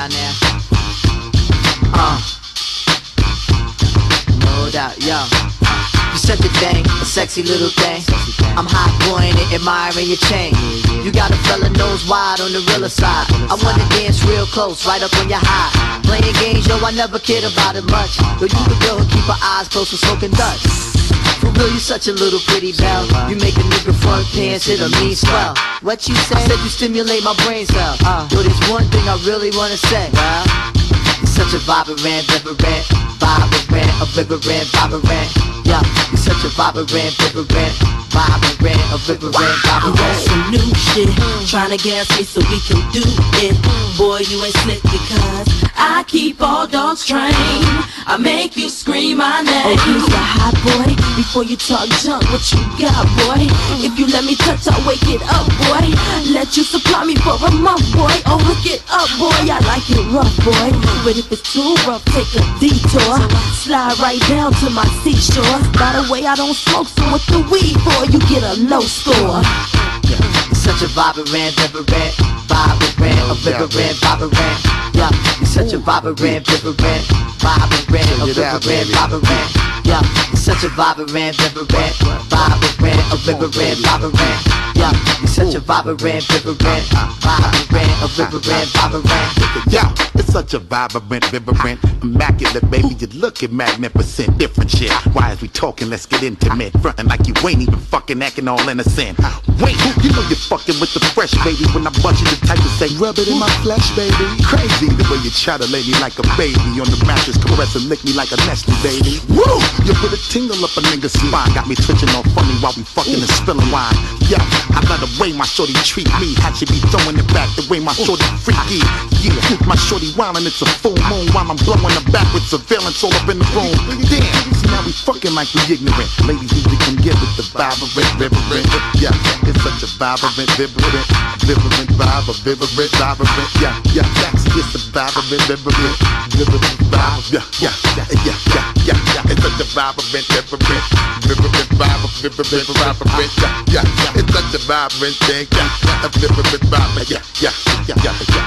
y'all now. No doubt, yo. You such a thing, a sexy little thing. I'm hot boying it, admiring your chain. You got a fella nose wide on the realer side. I wanna dance real close, right up on your high. Playing games, yo, I never cared about it much. But you the girl who keep her eyes closed for smoking Dutch. For real, you such a little pretty belle. You make a nigga front pants hit a mean swell. What you say? I said you stimulate my brain cell. Yo, there's one thing I really wanna say. You're such a vibrant, vibrant, vibrant, a vibrant, vibrant. Yeah, you're such a vibrant, vibrant, vibrant, a vibrant, vibrant. You want some new shit, tryna gas me so we can do it. Boy, you ain't slick because I keep all dogs trained. I make you scream my name. Oh, you's a hot boy. Before you talk junk, what you got, boy? If you let me touch, I'll wake it up, boy. Let you supply me for a month, boy. Oh, look it up, boy. I like it rough, boy. But if it's too rough, take a detour. Slide right down to my seashore. By the way, I don't smoke, so with the weed, boy, you get a low score. Such a vibrant, vibrant, vibrant, a vibrant, vibrant. Yeah, you're such a vibrant, vibrant, vibrant, a vibrant, vibrant. Yeah, you're such a vibrant, vibrant, vibrant, a vibrant, vibrant. Yeah, you're such a vibrant, vibrant, vibrant, a vibrant, vibrant. Yeah, it's such a vibrant, vibrant, immaculate, baby. You're looking magnificent, different shit. Why is we talking? Let's get intimate. Frontin' like you ain't even fucking acting all innocent. Wait, you know you're fucking with the fresh, baby. When I bust you, the type to say, rub it in my flesh, baby. Crazy the way you try to lay me like a baby on the mattress, caress and lick me like a Nestle, baby. Woo! You put a tingle up a nigga's spine, got me twitching all funny while we fucking and spilling wine. Yeah, I love the way my shorty treat me. How she be throwing it back, the way my shorty freaky. Yeah, my shorty wildin', it's a full moon while I'm blowing her back with surveillance all up in the room. Damn, see now we fucking like we ignorant. Ladies usually can get with the vibrant, vibrant. Yeah, it's such a vibrant, vibrant, vibrant vibe, a vibrant, vibrant. Yeah, yeah, that's just a vibrant, vibrant, vibe. Yeah. It's such a vibrant, vibrant vibe, vibrant. Yeah, it's such a vibrant thing. Yeah, a vibrant vibe. Yeah.